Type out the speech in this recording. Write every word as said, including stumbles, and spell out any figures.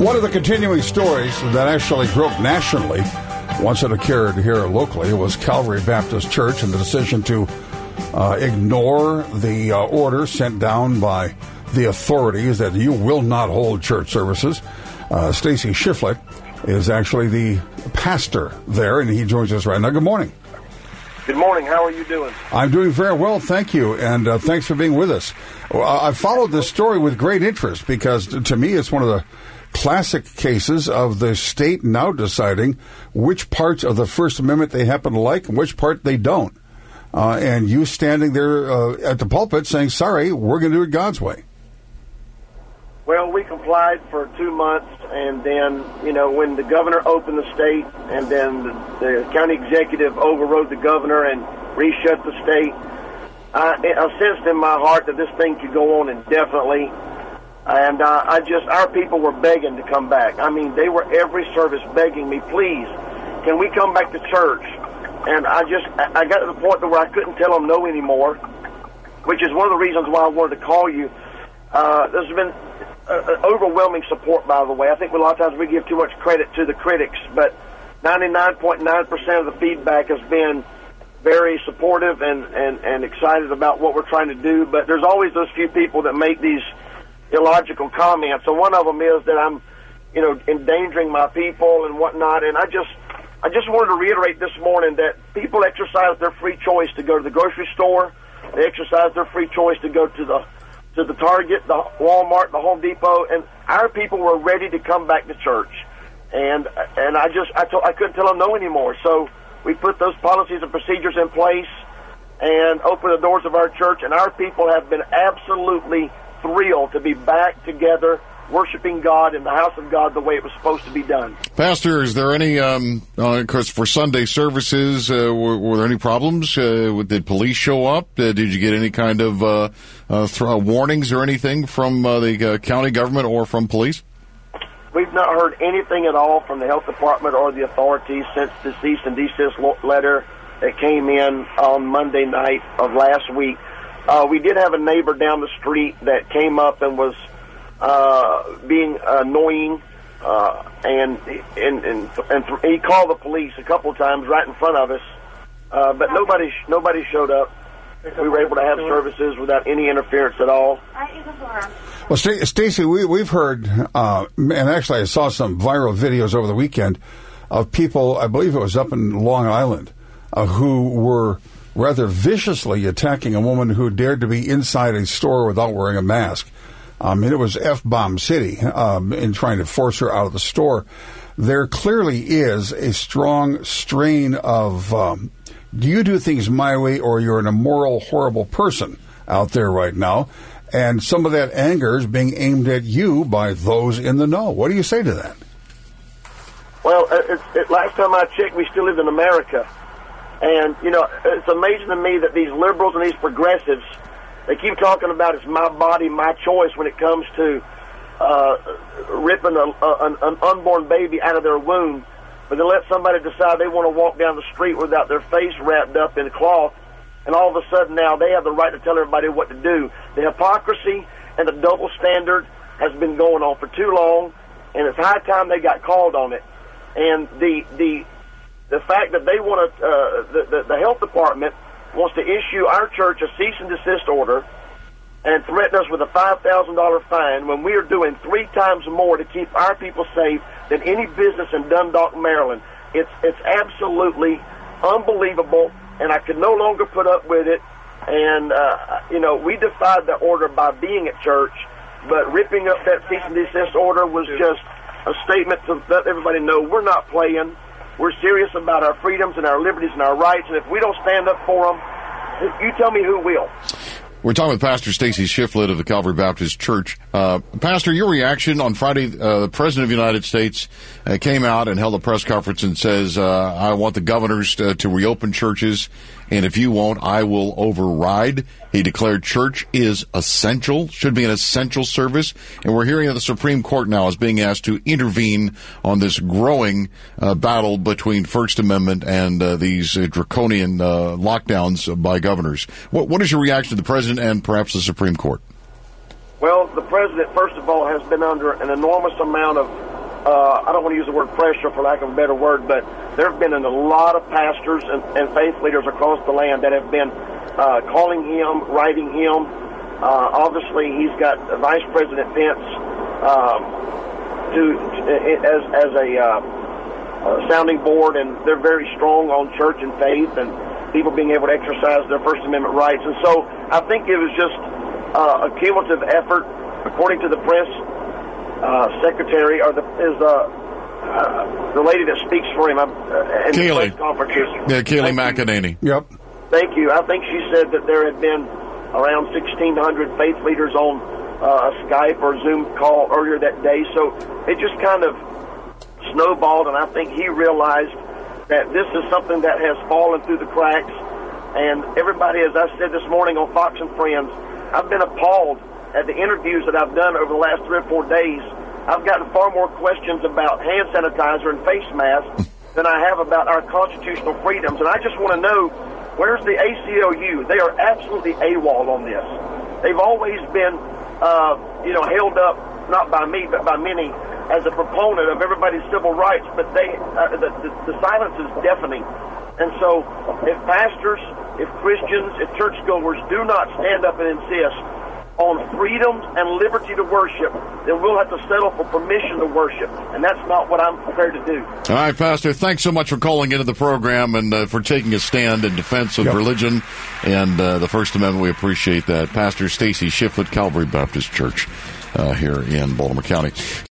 One of the continuing stories that actually broke nationally, once it occurred here locally, was Calvary Baptist Church and the decision to uh, ignore the uh, order sent down by the authorities that you will not hold church services. Uh, Stacy Shiflett is actually the pastor there, and he joins us right now. Good morning. Good morning. How are you doing? I'm doing very well, thank you, and uh, thanks for being with us. Well, I followed this story with great interest because, to me, it's one of the classic cases of the state now deciding which parts of the First Amendment they happen to like and which part they don't. Uh, and you standing there uh, at the pulpit saying, sorry, we're going to do it God's way. Well, we complied for two months, and then, you know, when the governor opened the state, and then the, the county executive overrode the governor and reshut the state, I, I sensed in my heart that this thing could go on indefinitely. And uh, I just, our people were begging to come back. I mean, they were every service begging me, please, can we come back to church? And I just, I got to the point where I couldn't tell them no anymore, which is one of the reasons why I wanted to call you. Uh, there's been uh, overwhelming support, by the way. I think a lot of times we give too much credit to the critics, but ninety-nine point nine percent of the feedback has been very supportive and, and, and excited about what we're trying to do. But there's always those few people that make these illogical comments. So one of them is that I'm, you know, endangering my people and whatnot. And I just, I just wanted to reiterate this morning that people exercise their free choice to go to the grocery store. They exercise their free choice to go to the, to the Target, the Walmart, the Home Depot, and our people were ready to come back to church. And, and I just, I told, I couldn't tell them no anymore. So we put those policies and procedures in place and opened the doors of our church, and our people have been absolutely thrilled to be back together worshiping God in the house of God the way it was supposed to be done. Pastor, is there any, um, uh, cause for Sunday services, uh, were, were there any problems? Uh, did police show up? Uh, did you get any kind of uh, uh, th- warnings or anything from uh, the uh, county government or from police? We've not heard anything at all from the health department or the authorities since the cease and desist letter that came in on Monday night of last week. Uh, we did have a neighbor down the street that came up and was uh, being annoying, uh, and, and and and he called the police a couple of times right in front of us, uh, but nobody nobody showed up. We were able to have services without any interference at all. Well, St- Stacy, we, we've heard, uh, and actually I saw some viral videos over the weekend of people, I believe it was up in Long Island, uh, who were rather viciously attacking a woman who dared to be inside a store without wearing a mask. Um, and it was F-bomb City um, in trying to force her out of the store. There clearly is a strong strain of, um, do you do things my way or you're an immoral, horrible person out there right now? And some of that anger is being aimed at you by those in the know. What do you say to that? Well, it's, it, last time I checked, we still live in America. And, you know, it's amazing to me that these liberals and these progressives, they keep talking about it's my body, my choice when it comes to uh, ripping a, a, an, an unborn baby out of their womb. But then let somebody decide they want to walk down the street without their face wrapped up in cloth, and all of a sudden now they have the right to tell everybody what to do. The hypocrisy and the double standard has been going on for too long, and it's high time they got called on it. And the the the fact that they want to, uh, the, the, the health department wants to issue our church a cease and desist order and threaten us with a five thousand dollars fine when we are doing three times more to keep our people safe than any business in Dundalk, Maryland. It's, it's absolutely unbelievable, and I could no longer put up with it. And, uh, you know, we defied the order by being at church, but ripping up that cease and desist order was just a statement to let everybody know we're not playing. We're serious about our freedoms and our liberties and our rights, and if we don't stand up for them, you tell me who will. We're talking with Pastor Stacy Shiflett of the Calvary Baptist Church. Uh, Pastor, your reaction on Friday, uh, the President of the United States uh, came out and held a press conference and says, uh, I want the governors to, to reopen churches, and if you won't, I will override. He declared church is essential, should be an essential service, and we're hearing that the Supreme Court now is being asked to intervene on this growing uh, battle between First Amendment and uh, these uh, draconian uh, lockdowns by governors. What, what is your reaction to the President and perhaps the Supreme Court? Well, the President, first of all, has been under an enormous amount of uh, I don't want to use the word pressure for lack of a better word, but there have been a lot of pastors and, and faith leaders across the land that have been uh, calling him, writing him. Uh, obviously, he's got Vice President Pence um, to, to as as a uh, uh, sounding board, and they're very strong on church and faith and people being able to exercise their First Amendment rights. And so I think it was just uh, a cumulative effort. According to the press uh, secretary, or the is uh, uh, the lady that speaks for him uh, in the press conferences. Yeah, Kayleigh McEnany. Yep. Thank you. I think she said that there had been around sixteen hundred faith leaders on uh, a Skype or Zoom call earlier that day. So it just kind of snowballed, and I think he realized that this is something that has fallen through the cracks. And everybody, as I said this morning on Fox and Friends, I've been appalled at the interviews that I've done over the last three or four days. I've gotten far more questions about hand sanitizer and face masks than I have about our constitutional freedoms. And I just want to know, where's the A C L U? They are absolutely AWOL on this. They've always been, uh, you know, held up, not by me, but by many, as a proponent of everybody's civil rights, but they, uh, the, the, the silence is deafening. And so if pastors, if Christians, if churchgoers do not stand up and insist on freedom and liberty to worship, then we'll have to settle for permission to worship. And that's not what I'm prepared to do. All right, Pastor, thanks so much for calling into the program and uh, for taking a stand in defense of yep. religion and uh, the First Amendment. We appreciate that. Pastor Stacy Shiflett, Calvary Baptist Church uh, here in Baltimore County.